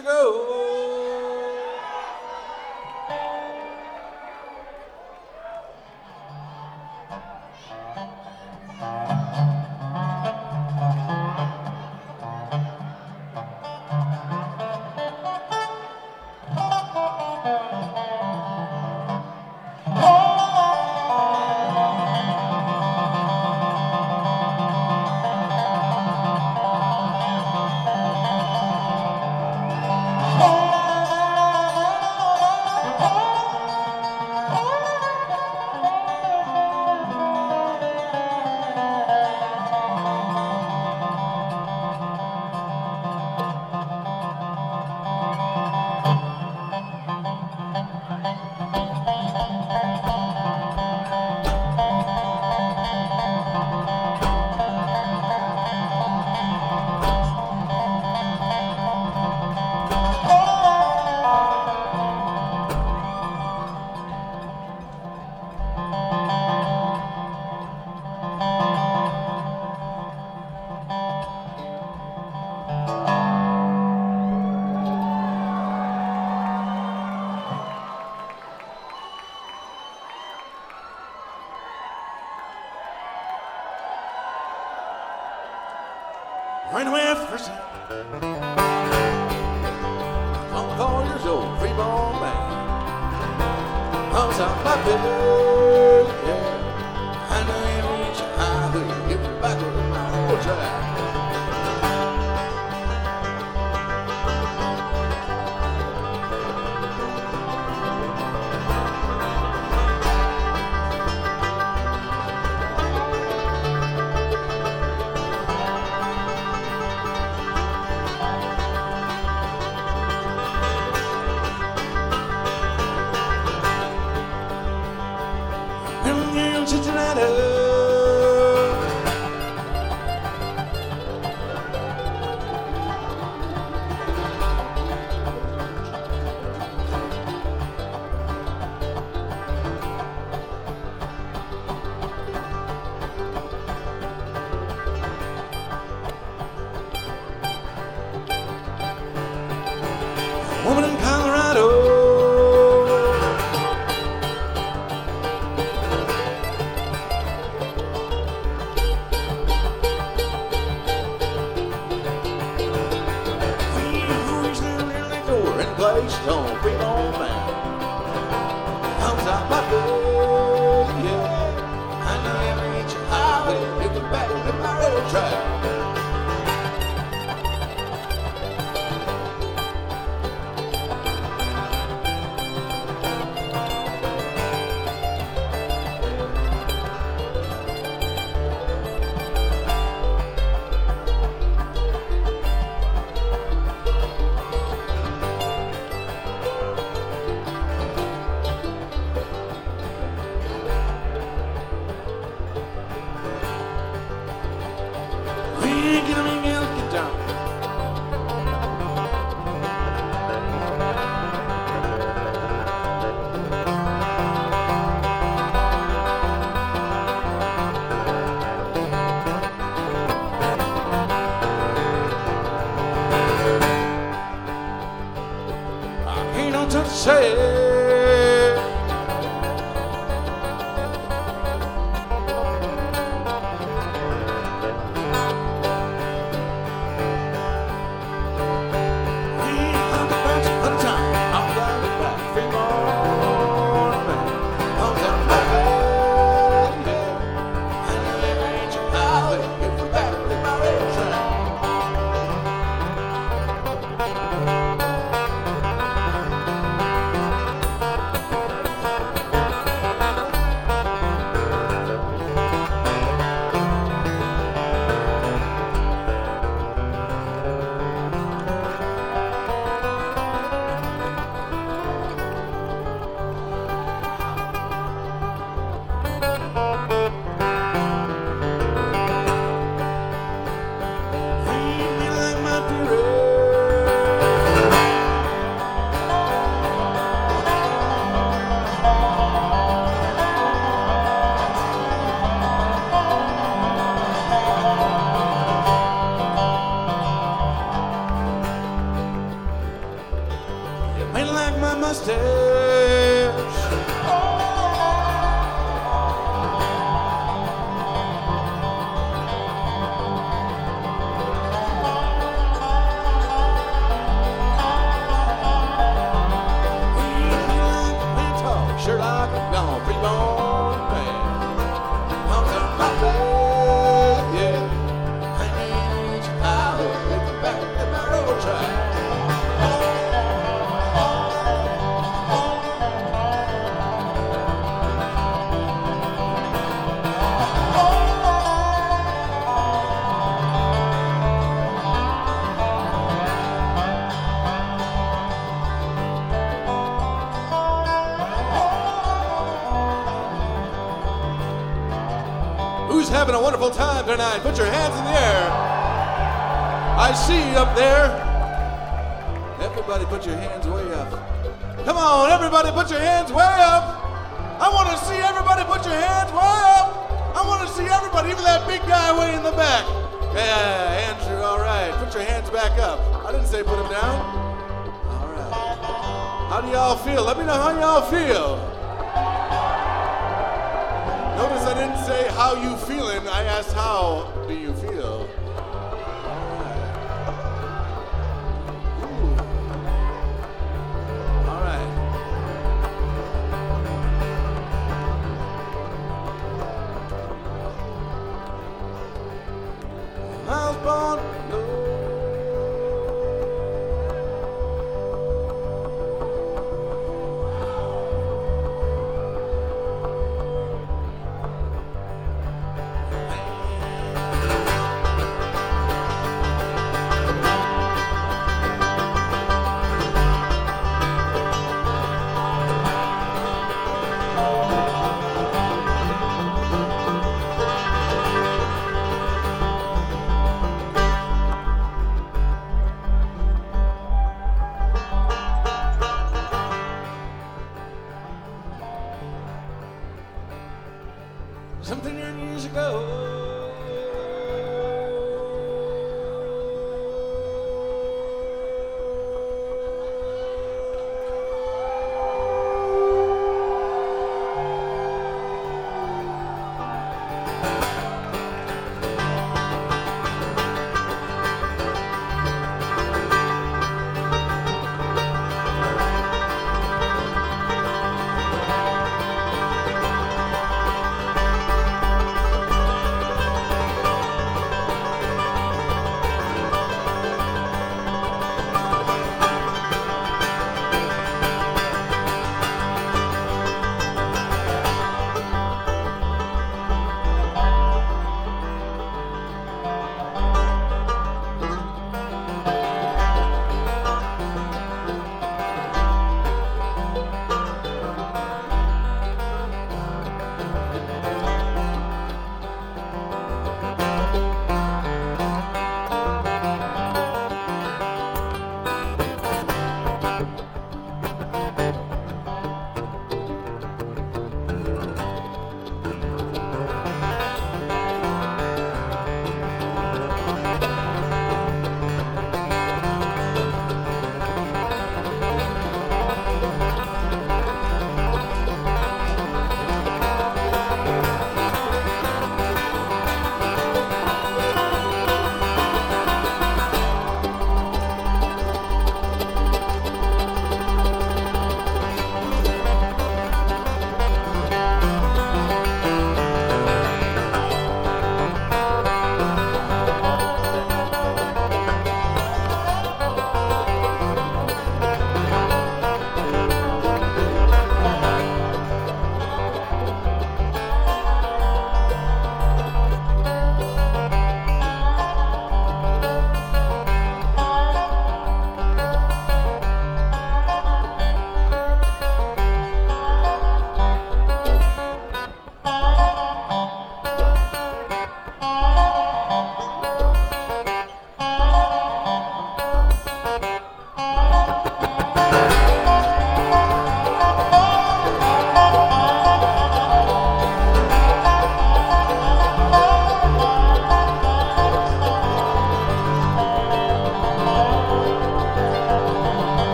ago. Right away after first I'm 4 years old, free-born man. I was out my bed, yeah. I know you reach a highway, get me back on my old track. Cincinnati. Woman in Colorado. Place on bring on man. I was out my bed, yeah. I know every inch of highway, looking back at my railroad track. Get down. I ain't no touch to say. ain't like my mustache. Sure like a gone free born man. I'm a puppet, yeah. I need you out looking back at my road track. Who's having a wonderful time tonight? Put your hands in the air. I see you up there. Everybody put your hands way up. Come on, everybody put your hands way up. I want to see everybody put your hands way up. I want to see everybody, even that big guy way in the back. Yeah, Andrew, all right. Put your hands back up. I didn't say put them down. All right. How do y'all feel? Let me know how y'all feel. Notice I didn't say how you feeling, I asked how do you feel. All right. I was born to know.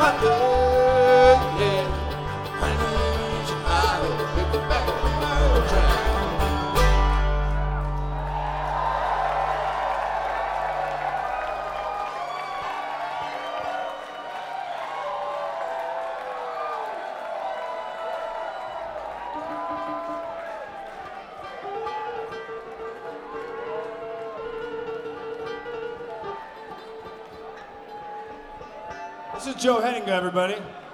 my bed, yeah. I need you, I will pick it back on my old track. This is Joe Henninger, everybody.